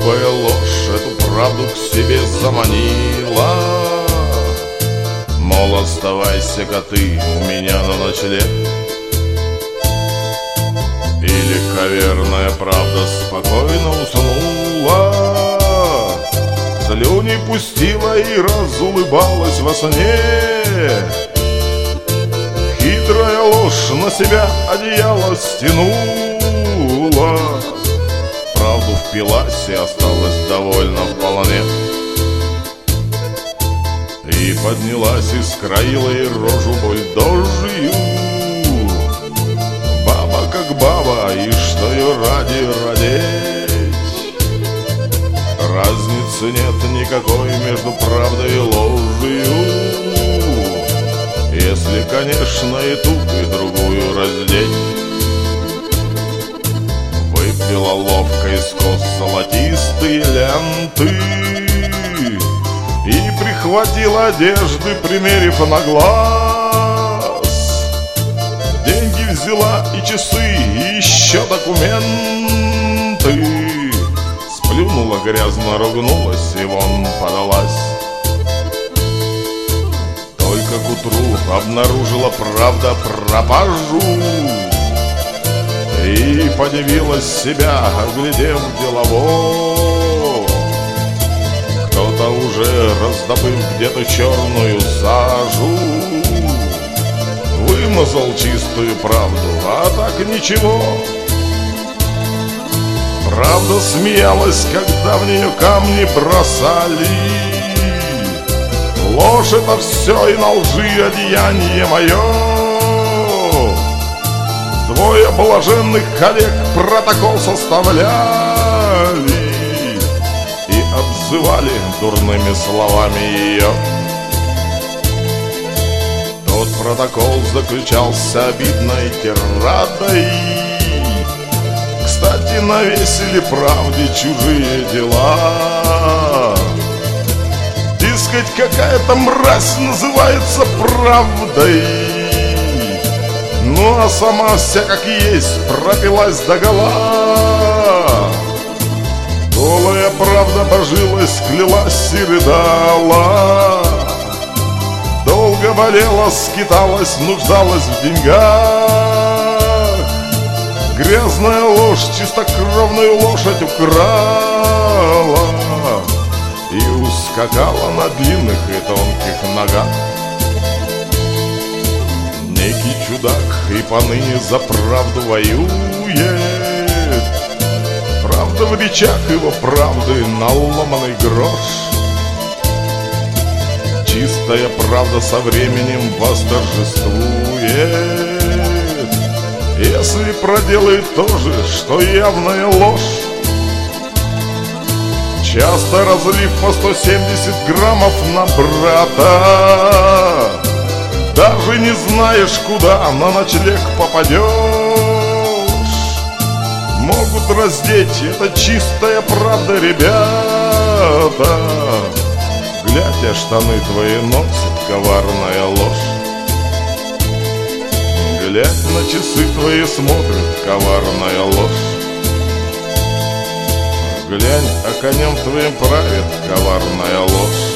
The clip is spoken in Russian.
глупая ложь эту правду к себе заманила. Мол, оставайся-ка ты у меня на ночлег. Или коверная правда спокойно уснула, слюни пустила и разулыбалась во сне. Хитрая ложь на себя одеяло стянула, правду впилась и осталась довольна вполне. И поднялась и скроила ей рожу бульдожью. Баба как баба, и что ее ради родить? Разницы нет никакой между правдой и ложью, если, конечно, и ту, и другую раздеть. Выплела ловко из кос золотистые ленты и прихватила одежды, примерив на глаз. Деньги взяла и часы, и еще документы. Сплюнула, грязно ругнулась и вон подалась. Только к утру обнаружила правда пропажу и подивилась себя, оглядев делово. Кто-то уже, раздобыв где-то черную сажу, вымазал чистую правду, а так ничего. Правда смеялась, когда в нее камни бросали. Ложь — это все, и на лжи одеяние мое. Двое блаженных коллег протокол составляли и обзывали дурными словами ее. Тот протокол заключался обидной тирадой. Кстати, навесили правде чужие дела. Дескать, какая-то мразь называется правдой, ну а сама вся как есть пропилась догола. Голая правда божилась, клялась и рыдала. Долго болела, скиталась, нуждалась в деньгах. Грязная ложь чистокровную лошадь украла и ускакала на длинных и тонких ногах. Некий чудак и поныне за правду воюет. Правда в речах его правды наломанный грош. Чистая правда со временем восторжествует, если проделает то же, что явная ложь. Часто разлив по 170 граммов на брата, даже не знаешь, куда на ночлег попадешь. Могут раздеть, это чистая правда, ребята. Глядя, штаны твои носит коварная ложь. Глядь, на часы твои смотрит коварная ложь. Глянь, а конем твоим правит коварная ложь.